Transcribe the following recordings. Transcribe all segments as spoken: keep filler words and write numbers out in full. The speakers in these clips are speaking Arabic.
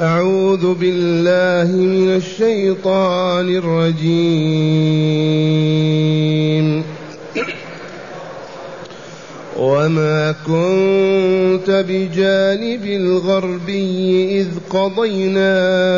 أعوذ بالله من الشيطان الرجيم. وما كنت بجانب الغربي إذ قضينا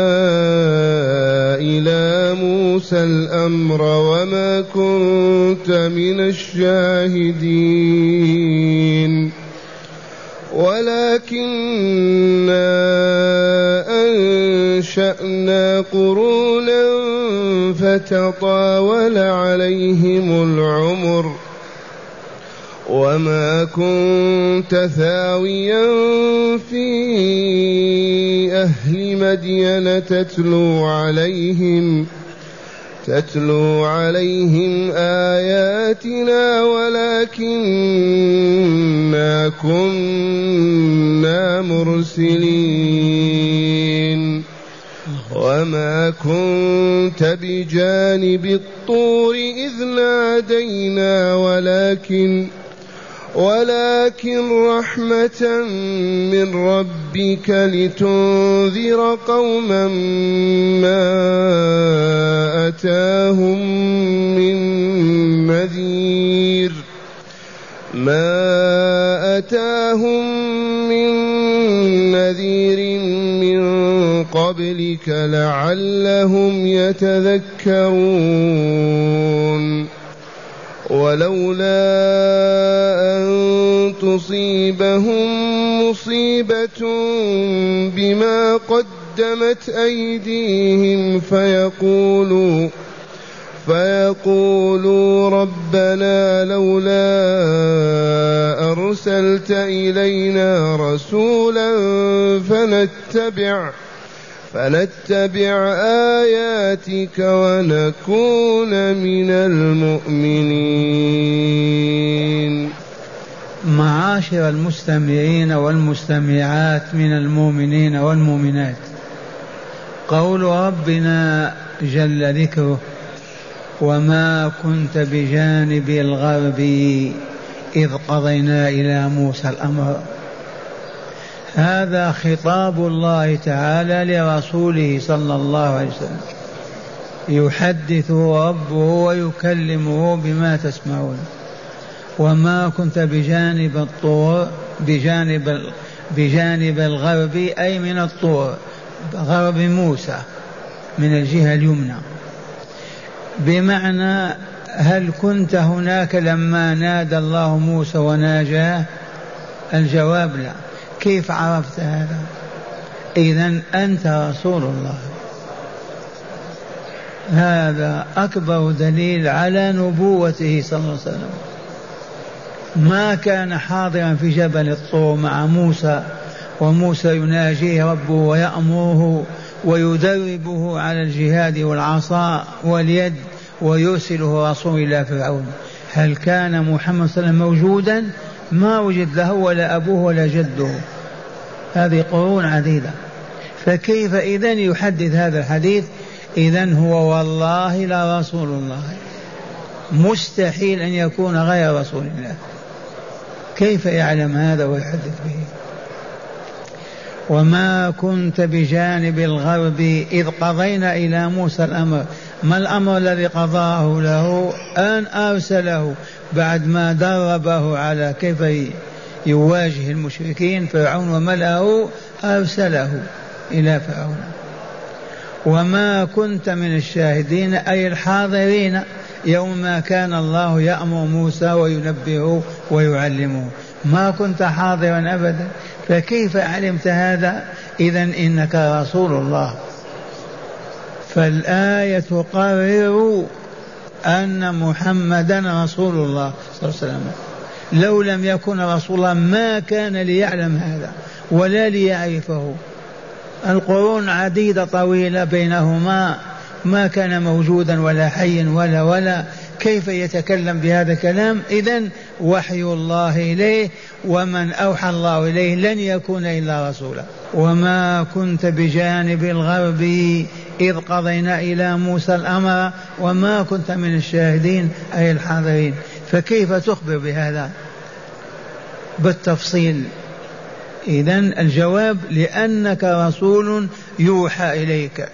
إلى موسى الأمر وما كنت من الشاهدين ولكننا أنشأنا قرونا فتطاول عليهم العمر وما كنت ثاويا في أهل مدين تتلو عليهم تتلو عليهم آياتنا ولكننا كنا مرسلين. وما كنت بجانب الطور إذ نادينا ولكن ولكن رحمة من ربك لتنذر قوما ما أتاهم من نذير ما أتاهم من نذير من قبلك لعلهم يتذكرون. ولولا أن تصيبهم مصيبة بما قدمت أيديهم فيقولوا فيقولوا ربنا لولا أرسلت إلينا رسولا فنتبع فنتبع آياتك ونكون من المؤمنين. معاشر المستمعين والمستمعات من المؤمنين والمؤمنات، قول ربنا جل ذكره وما كنت بجانب الغربي إذ قضينا إلى موسى الأمر، هذا خطاب الله تعالى لرسوله صلى الله عليه وسلم، يحدثه ربه ويكلمه بما تسمعون. وما كنت بجانب الطور بجانب بجانب الغرب أي من الطور، غرب موسى من الجهة اليمنى، بمعنى هل كنت هناك لما نادى الله موسى وناجاه؟ الجواب لا. كيف عرفت هذا؟ إذن أنت رسول الله. هذا أكبر دليل على نبوته صلى الله عليه وسلم. ما كان حاضرا في جبل الطور مع موسى وموسى يناجيه ربه ويأمره ويدربه على الجهاد والعصا واليد ويرسله رسول إلى فرعون. هل كان محمد صلى الله عليه وسلم موجودا؟ ما وجد له ولا أبوه ولا جده، هذه قرون عديدة. فكيف إذن يحدث هذا الحديث؟ إذن هو والله لا رسول الله، مستحيل أن يكون غير رسول الله. كيف يعلم هذا ويحدث به؟ وما كنت بجانب الغرب إذ قضينا إلى موسى الأمر. ما الأمر الذي قضاه له؟ أن أرسله بعد ما دربه على كيف يواجه المشركين فرعون وملأه، أرسله إلى فرعون. وما كنت من الشاهدين أي الحاضرين يوم ما كان الله يأمر موسى وينبهه ويعلمه، ما كنت حاضرا أبدا. فكيف علمت هذا؟ إذن إنك رسول الله. فالآية تقرر أن محمدا رسول الله صلى الله عليه وسلم. لو لم يكن رسول الله ما كان ليعلم هذا ولا ليعرفه. القرون عديدة طويلة بينهما، ما كان موجودا ولا حي ولا ولا كيف يتكلم بهذا الكلام؟ إذن وحي الله إليه، ومن أوحى الله إليه لن يكون إلا رسولا. وما كنت بجانب الغرب إذ قضينا إلى موسى الأمر وما كنت من الشاهدين أي الحاضرين. فكيف تخبر بهذا بالتفصيل؟ إذن الجواب لأنك رسول يوحى إليك.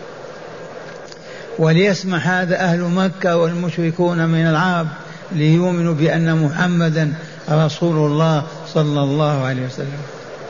وليسمع هذا أهل مكة والمشركون من العرب ليؤمنوا بأن محمدا رسول الله صلى الله عليه وسلم.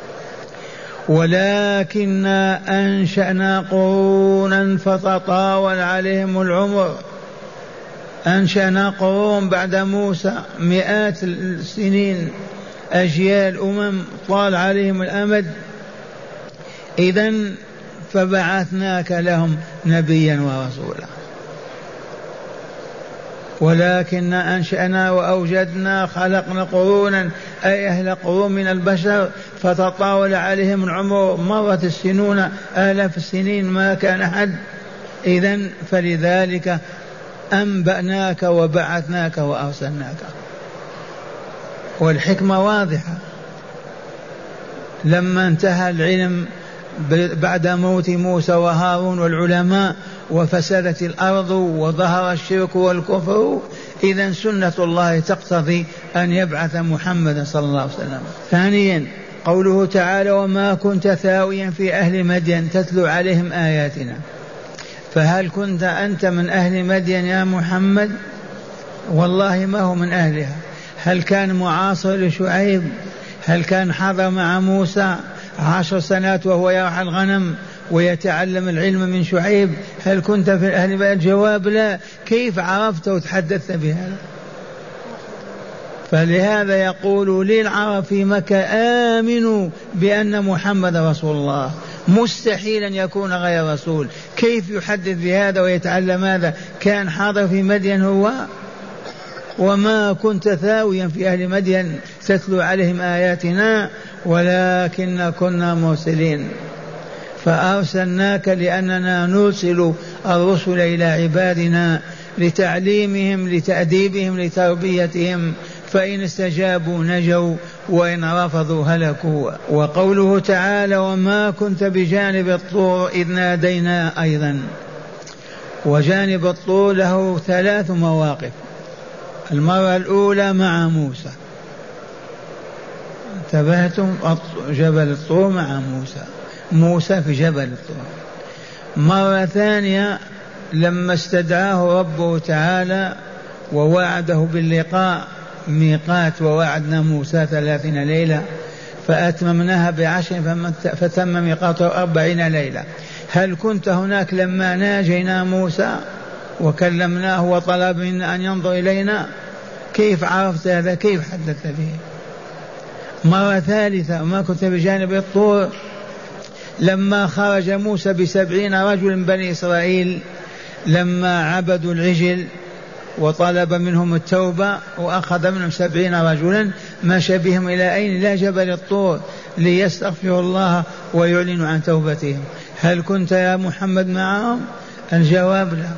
ولكننا أنشأنا قرونا فتطاول عليهم العمر. أنشأنا قرون بعد موسى مئات السنين، أجيال أمم طال عليهم الأمد. إذن فبعثناك لهم نبيا ورسولا. ولكن أنشأنا وأوجدنا خلقنا قرونا أي أهل قرون من البشر فتطاول عليهم العمر، مرت السنون آلاف السنين ما كان حد. إذن فلذلك أنبأناك وبعثناك وأرسلناك. والحكمة واضحة. لما انتهى العلم بعد موت موسى وهارون والعلماء وفسدت الأرض وظهر الشرك والكفر، إذن سنة الله تقتضي أن يبعث محمدا صلى الله عليه وسلم. ثانيا قوله تعالى وما كنت ثاويا في أهل مدين تتلو عليهم آياتنا. فهل كنت أنت من أهل مدين يا محمد؟ والله ما هو من أهلها. هل كان معاصر لشعيب؟ هل كان حضر مع موسى عشر سنوات وهو يرعى الغنم ويتعلم العلم من شعيب؟ هل كنت في أهل مدين؟ الجواب لا. كيف عرفت وتحدثت بهذا؟ فلهذا يقول للعرب في مكة آمنوا بأن محمد رسول الله، مستحيل أن يكون غير رسول. كيف يحدث بهذا ويتعلم هذا؟ كان حاضر في مدين هو. وما كنت ثاويا في أهل مدين تتلو عليهم آياتنا ولكن كنا مرسلين فأرسلناك لأننا نرسل الرسل إلى عبادنا لتعليمهم لتأديبهم لتربيتهم، فإن استجابوا نجوا وإن رفضوا هلكوا. وقوله تعالى وما كنت بجانب الطور إذ نادينا أيضا. وجانب الطور له ثلاث مواقف. المرة الأولى مع موسى، انتبهتم؟ جبل الطور مع موسى، موسى في جبل الطور. مرة ثانية لما استدعاه ربه تعالى ووعده باللقاء ميقات، ووعدنا موسى ثلاثين ليلة فأتممناها بعشر فتم ميقاته أربعين ليلة. هل كنت هناك لما ناجينا موسى وكلمناه وطلب منا أن ينظر إلينا؟ كيف عرفت هذا؟ كيف حدثت به؟ مرة ثالثة ما كنت بجانب الطور لما خرج موسى بسبعين رجل من بني إسرائيل لما عبدوا العجل وطلب منهم التوبة وأخذ منهم سبعين رجلا مشى بهم إلى أين؟ إلى جبل الطور ليستغفروا الله ويعلنوا عن توبتهم. هل كنت يا محمد معهم؟ الجواب لا.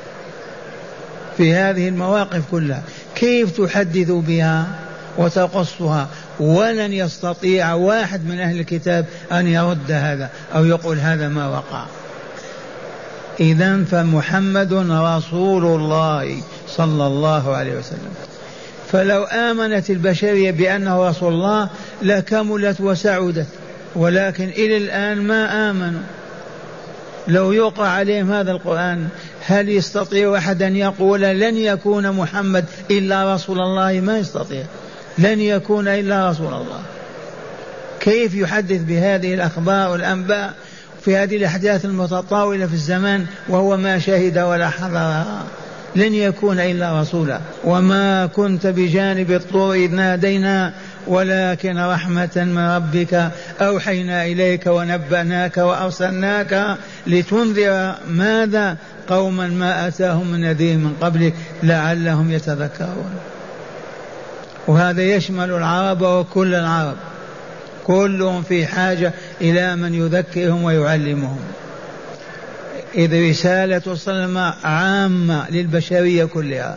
في هذه المواقف كلها كيف تحدث بها وتقصها؟ ولن يستطيع واحد من أهل الكتاب أن يرد هذا أو يقول هذا ما وقع. إذن فمحمد رسول الله صلى الله عليه وسلم. فلو آمنت البشرية بأنه رسول الله لكملت وسعدت، ولكن إلى الآن ما آمنوا. لو يقرأ عليهم هذا القرآن هل يستطيع أحد أن يقول لن يكون محمد إلا رسول الله؟ ما يستطيع، لن يكون إلا رسول الله. كيف يحدث بهذه الأخبار والأنباء في هذه الأحداث المتطاولة في الزمان وهو ما شهد ولا حضرها؟ لن يكون إلا رسولا. وما كنت بجانب الطور إذ نادينا ولكن رحمة من ربك أوحينا إليك ونبأناك وأرسلناك لتنذر ماذا؟ قوما ما أتاهم من نذير من قبلك لعلهم يتذكرون. وهذا يشمل العرب وكل العرب، كلهم في حاجة إلى من يذكرهم ويعلمهم. إذ رسالة الصلمة عامة للبشرية كلها.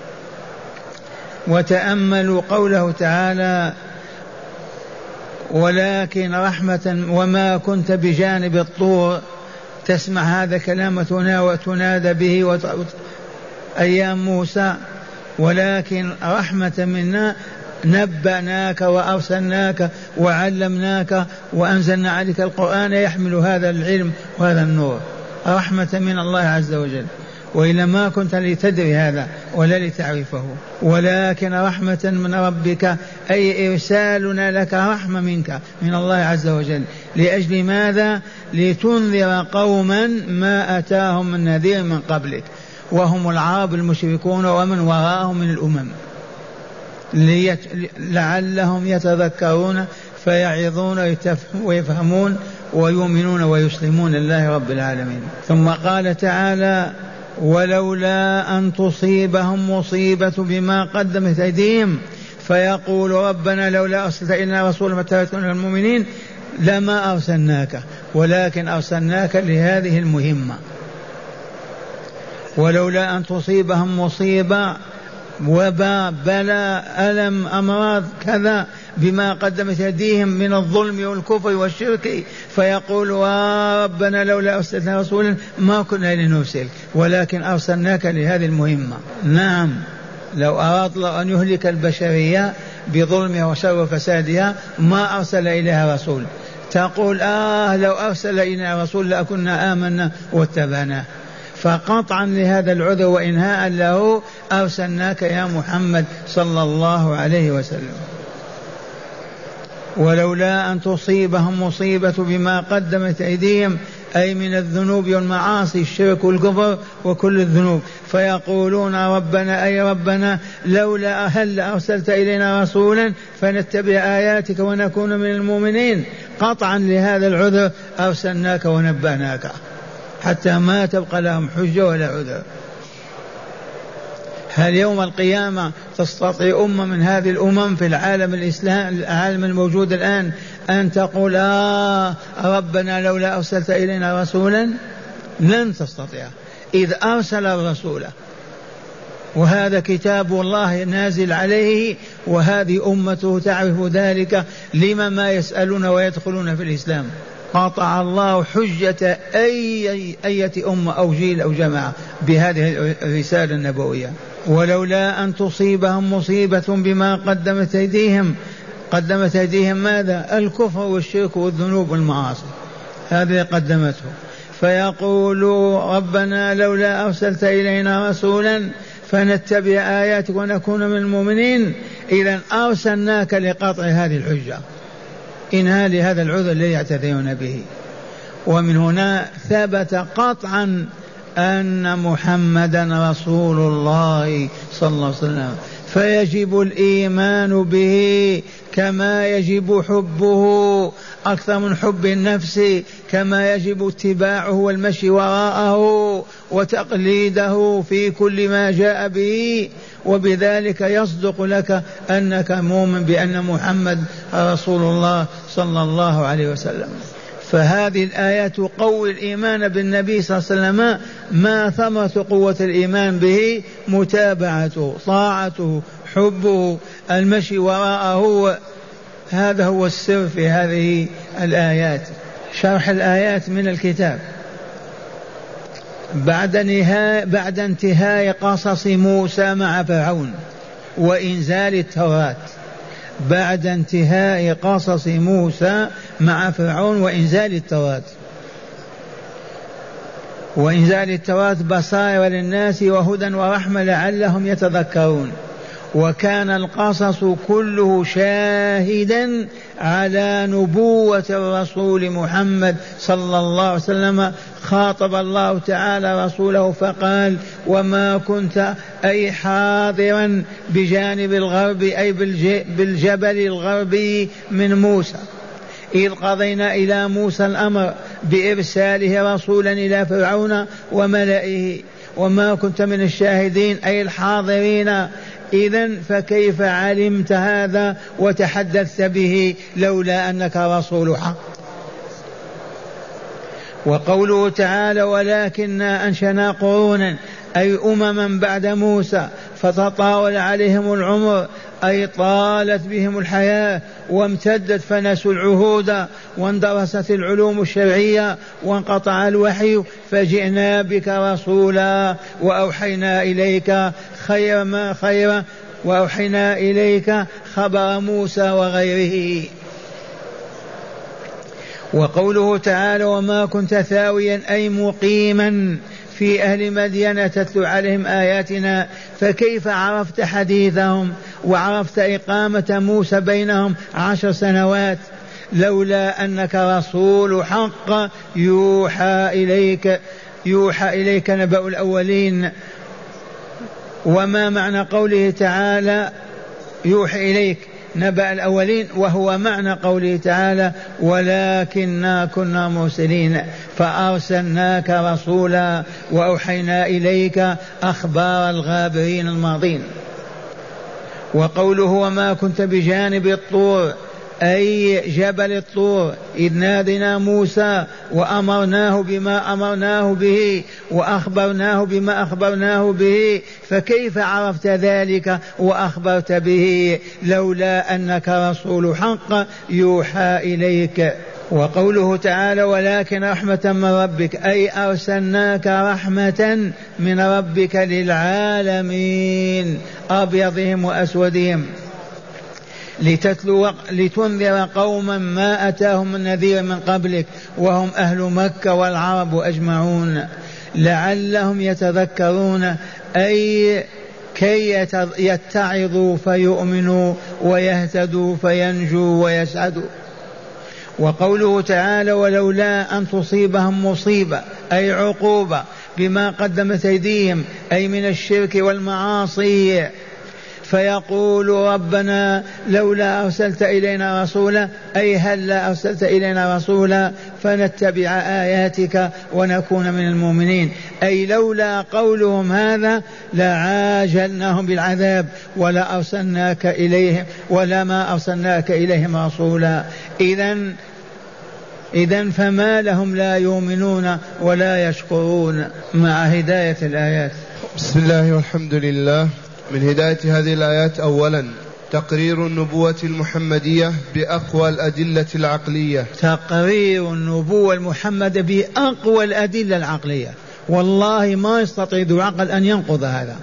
وتأملوا قوله تعالى ولكن رحمة وما كنت بجانب الطور. تسمع هذا كلامتنا وتنادى به أيام موسى، ولكن رحمة منا نبأناك وأرسلناك وعلمناك وأنزلنا عليك القرآن يحمل هذا العلم وهذا النور، رحمة من الله عز وجل، وإلا ما كنت لتدري هذا ولا لتعرفه، ولكن رحمة من ربك، أي إرسالنا لك رحمة منك من الله عز وجل. لأجل ماذا؟ لتنذر قوما ما أتاهم من نذير من قبلك، وهم العرب المشركون ومن وراءهم من الأمم، ليت... لعلهم يتذكرون فيعظون ويفهمون ويؤمنون ويسلمون لله رب العالمين. ثم قال تعالى: ولولا أن تصيبهم مصيبة بما قدمت أيديهم فيقول ربنا لولا أرسلت إلينا رسولا فتبعنا المؤمنين لما أرسلناك، ولكن أرسلناك لهذه المهمة. ولولا أن تصيبهم مصيبة وباء بلاء ألم أمراض كذا بما قدمت أيديهم من الظلم والكفر والشرك فيقول ربنا لولا أرسلنا رسولا ما كنا لنرسل، ولكن أرسلناك لهذه المهمة. نعم، لو أراد الله أن يهلك البشرية بظلمها وشر وفسادها ما أرسل إليها رسول. تقول آه لو أرسل إلينا رسول لأكنا آمنا واتبعناه، فقطعا لهذا العذر وإنهاء له أرسلناك يا محمد صلى الله عليه وسلم. ولولا أن تصيبهم مصيبة بما قدمت أيديهم، أي من الذنوب والمعاصي، الشرك والكفر وكل الذنوب، فيقولون ربنا أي ربنا لولا هل أرسلت إلينا رسولا فنتبع آياتك ونكون من المؤمنين. قطعا لهذا العذر أرسلناك ونبأناك حتى ما تبقى لهم حجة ولا عذر. هل يوم القيامة تستطيع أمة من هذه الأمم في العالم الإسلام العالم الموجود الآن أن تقول آه ربنا لولا أرسلت إلينا رسولا؟ لن تستطيع، إذ أرسل الرسول وهذا كتاب الله نازل عليه وهذه أمته تعرف ذلك، لما ما يسألون ويدخلون في الإسلام؟ قطع الله حجة أي أية أمة أو جيل أو جماعة بهذه الرسالة النبوية. ولولا أن تصيبهم مصيبة بما قدمت أيديهم، قدمت أيديهم ماذا؟ الكفر والشرك والذنوب والمعاصي، هذه قدمته. فيقولوا ربنا لولا أرسلت إلينا رسولا فنتبع آياتك ونكون من المؤمنين، إذن أرسلناك لقطع هذه الحجة، إنها لهذا العذر الذي يعتذرون به. ومن هنا ثبت قطعا أن محمدا رسول الله صلى الله عليه وسلم، فيجب الإيمان به كما يجب حبه أكثر من حب النفس، كما يجب اتباعه والمشي وراءه وتقليده في كل ما جاء به، وبذلك يصدق لك أنك مؤمن بأن محمد رسول الله صلى الله عليه وسلم. فهذه الآية تقوي الإيمان بالنبي صلى الله عليه وسلم. ما ثمرة قوة الإيمان به؟ متابعته، طاعته، حبه، المشي وراءه. هذا هو السر في هذه الآيات. شرح الآيات من الكتاب. بعد نهاية بعد انتهاء قصص موسى مع فرعون وإنزال التوراة، بعد انتهاء قصص موسى مع فرعون وإنزال التوراة، وإنزال التوراة بصائر للناس وهدى ورحمة لعلهم يتذكرون. وكان القصص كله شاهدا على نبوة الرسول محمد صلى الله عليه وسلم. خاطب الله تعالى رسوله فقال وما كنت أي حاضرا بجانب الغرب أي بالجبل الغربي من موسى إذ قضينا إلى موسى الأمر بإرساله رسولا إلى فرعون وملئه وما كنت من الشاهدين أي الحاضرين. إذن فكيف علمت هذا وتحدثت به لولا أنك رسول حق؟ وقوله تعالى ولكننا أنشأنا قرونا أي أمما بعد موسى فتطاول عليهم العمر أي طالت بهم الحياة وامتدت فنسوا العهود واندرست العلوم الشرعية وانقطع الوحي فجئنا بك رسولا وأوحينا إليك خير ما خير وأوحينا إليك خبر موسى وغيره. وقوله تعالى وما كنت ثاويا أي مقيما في أهل مدين تتلو عليهم آياتنا فكيف عرفت حديثهم وعرفت إقامة موسى بينهم عشر سنوات لولا أنك رسول حق يوحى إليك يوحى إليك نبأ الأولين. وما معنى قوله تعالى يوحى إليك نبأ الأولين وهو معنى قوله تعالى ولكننا كنا مرسلين فأرسلناك رسولا وأوحينا إليك أخبار الغابرين الماضين. وقوله وما كنت بجانب الطور أي جبل الطور إذ نادنا موسى وأمرناه بما أمرناه به وأخبرناه بما أخبرناه به فكيف عرفت ذلك وأخبرت به لولا أنك رسول حق يوحى إليك. وقوله تعالى ولكن رحمة من ربك أي أرسلناك رحمة من ربك للعالمين أبيضهم وأسودهم لتتلو لتنذر قوما ما أتاهم من نذير من قبلك وهم أهل مكة والعرب أجمعون لعلهم يتذكرون أي كي يتعظوا فيؤمنوا ويهتدوا فينجوا ويسعدوا. وقوله تعالى ولولا أن تصيبهم مصيبة أي عقوبة بما قدمت أيديهم أي من الشرك والمعاصي فيقول ربنا لولا أرسلت إلينا رسولا أي هل لا أرسلت إلينا رسولا فنتبع آياتك ونكون من المؤمنين أي لولا قولهم هذا لعاجلناهم بالعذاب ولا أرسلناك إليهم ولا ما أرسلناك إليهم رسولا. إذن إذن فما لهم لا يؤمنون ولا يشكرون مع هداية الآيات. بسم الله والحمد لله. من هداية هذه الآيات أولا تقرير النبوة المحمدية بأقوى الأدلة العقلية. تقرير النبوة المحمدية بأقوى الأدلة العقلية والله ما يستطيع ذو عقل أن ينقض هذا.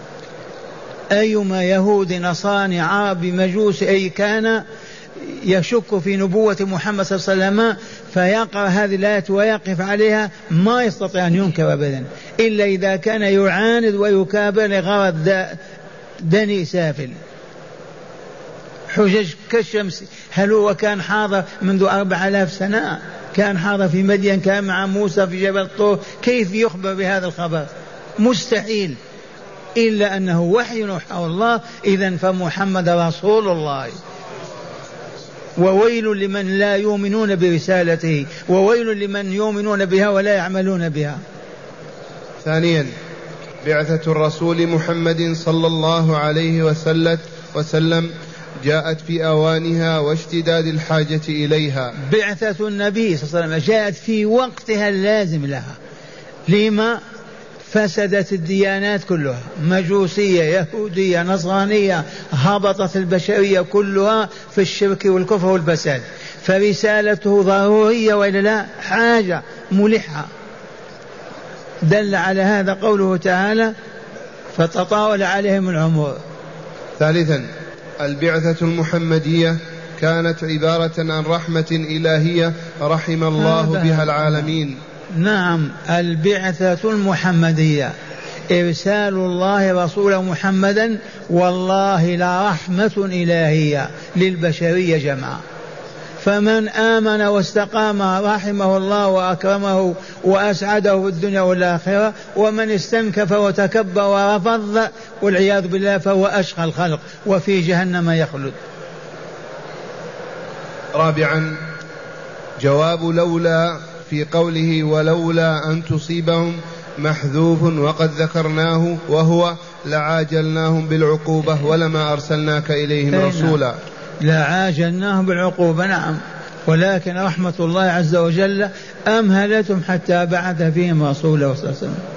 أيما يهود نصارى عربي مجوسي أي كان يشك في نبوة محمد صلى الله عليه وسلم فيقرأ هذه الآيات ويقف عليها ما يستطيع أن ينكر أبدا إلا إذا كان يعاند ويكابر لغرض دني سافل. حجج كالشمس هل هو كان حاضر منذ أربع آلاف سنة كان حاضر في مدين كان مع موسى في جبل الطور كيف يخبر بهذا الخبر؟ مستحيل إلا أنه وحي يوحى الله. إذن فمحمد رسول الله وويل لمن لا يؤمنون برسالته وويل لمن يؤمنون بها ولا يعملون بها. ثانيا بعثة الرسول محمد صلى الله عليه وسلم وسلم جاءت في أوانها واشتداد الحاجة إليها. بعثة النبي صلى الله عليه وسلم جاءت في وقتها اللازم لها. لما؟ فسدت الديانات كلها مجوسية يهودية نصرانية هبطت البشرية كلها في الشرك والكفر والفساد فرسالته ضرورية وإلا لا حاجة ملحة. دل على هذا قوله تعالى فتطاول عليهم العمر. ثالثا البعثة المحمدية كانت عبارة عن رحمة إلهية رحم الله بها العالمين. نعم البعثة المحمدية إرسال الله رسوله محمدا والله لرحمة إلهية للبشرية جمعاء. فمن آمن واستقام رحمه الله وأكرمه وأسعده في الدنيا والآخرة ومن استنكف وتكبر ورفض والعياذ بالله فهو أشقى الخلق وفي جهنم يخلد. رابعا جواب لولا في قوله ولولا أن تصيبهم محذوف وقد ذكرناه وهو لعاجلناهم بالعقوبة ولما أرسلناك إليهم رسولا. لعاجلناهم بالعقوبة نعم ولكن رحمة الله عز وجل أمهلتهم حتى بعث فيهم رسوله صلى الله عليه وسلم.